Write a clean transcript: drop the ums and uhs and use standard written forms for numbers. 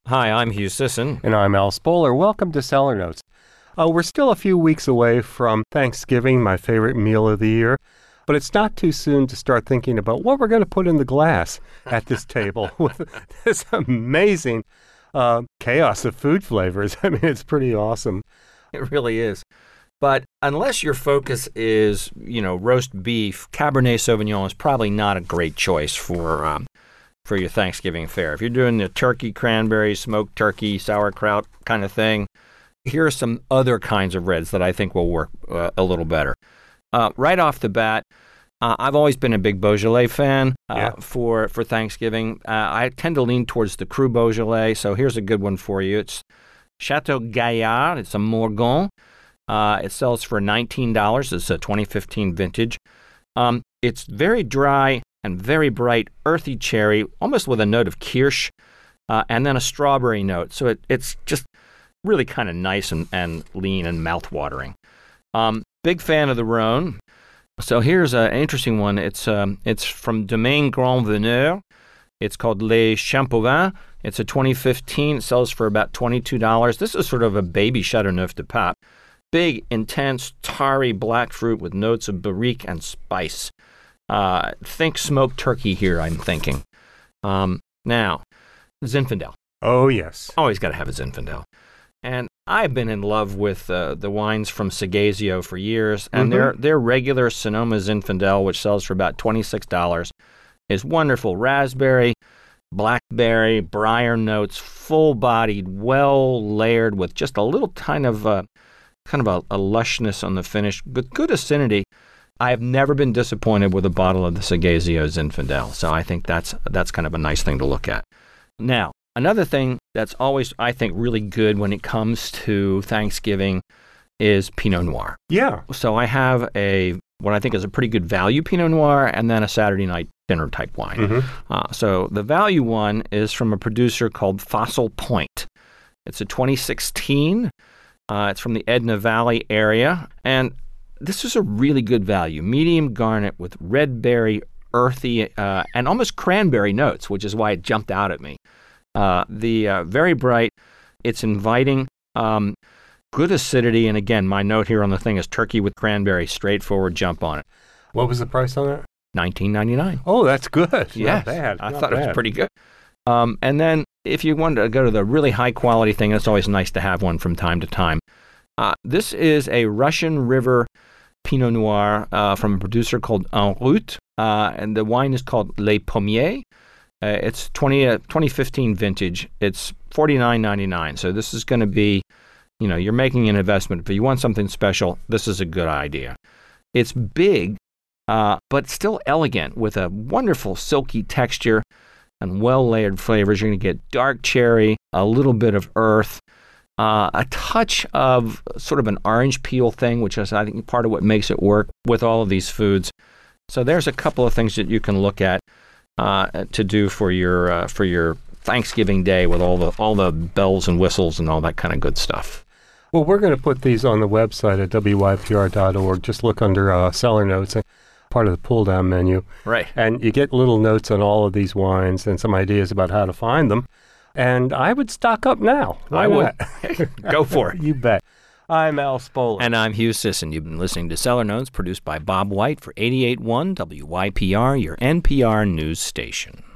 Hi, I'm Hugh Sisson. And I'm Al Spoler. Welcome to Cellar Notes. We're still a few weeks away from Thanksgiving, my favorite meal of the year. But it's not too soon to start thinking about what we're going to put in the glass at this table with this amazing chaos of food flavors. I mean, it's pretty awesome. It really is. But unless your focus is, roast beef, Cabernet Sauvignon is probably not a great choice for your Thanksgiving fare. If you're doing the turkey, cranberry, smoked turkey, sauerkraut kind of thing, here are some other kinds of reds that I think will work a little better. Right off the bat, I've always been a big Beaujolais fan for Thanksgiving. I tend to lean towards the Cru Beaujolais, so here's a good one for you. It's Chateau Gaillard. It's a Morgon. It sells for $19. It's a 2015 vintage. It's very dry and very bright, earthy cherry, almost with a note of kirsch, and then a strawberry note. So it's just really kind of nice and lean and mouth-watering. Big fan of the Rhone. So here's an interesting one. It's from Domaine Grand Veneur. It's called Les Champouvins. It's a 2015. It sells for about $22. This is sort of a baby Chateauneuf de Pape. Big, intense, tarry black fruit with notes of barrique and spice. Think smoked turkey here, I'm thinking. Now, Zinfandel. Oh, yes. Always got to have a Zinfandel. And I've been in love with the wines from Seghezio for years, and their regular Sonoma Zinfandel, which sells for about $26, is wonderful. Raspberry, blackberry, briar notes, full-bodied, well-layered with just a little kind of a lushness on the finish, but good acidity. I have never been disappointed with a bottle of the Seghezio Zinfandel, so I think that's kind of a nice thing to look at. Now, another thing that's always, I think, really good when it comes to Thanksgiving is Pinot Noir. Yeah. So I have what I think is a pretty good value Pinot Noir and then a Saturday night dinner type wine. So the value one is from a producer called Fossil Point. It's a 2016. It's from the Edna Valley area. And this is a really good value. Medium garnet with red berry, earthy, and almost cranberry notes, which is why it jumped out at me. Very bright. It's inviting. Good acidity. And again, my note here on the thing is turkey with cranberry. Straightforward, jump on it. What was the price on it? $19.99. Oh, that's good. Yeah, Not bad. I thought it was pretty good. And then if you wanted to go to the really high quality thing, it's always nice to have one from time to time. This is a Russian River Pinot Noir from a producer called En Route, and the wine is called Les Pommiers. It's 2015 vintage. It's $49.99. So this is going to be, you're making an investment. If you want something special, this is a good idea. It's big, but still elegant with a wonderful silky texture and well-layered flavors. You're going to get dark cherry, a little bit of earth, a touch of sort of an orange peel thing, which is, I think, part of what makes it work with all of these foods. So there's a couple of things that you can look at to do for your Thanksgiving day with all the bells and whistles and all that kind of good stuff. Well, we're going to put these on the website at wypr.org. Just look under Cellar Notes, part of the pull-down menu. Right. And you get little notes on all of these wines and some ideas about how to find them. And I would stock up now. I would. Go for it. You bet. I'm Al Spoler. And I'm Hugh Sisson. You've been listening to Cellar Notes, produced by Bob White for 88.1 WYPR, your NPR news station.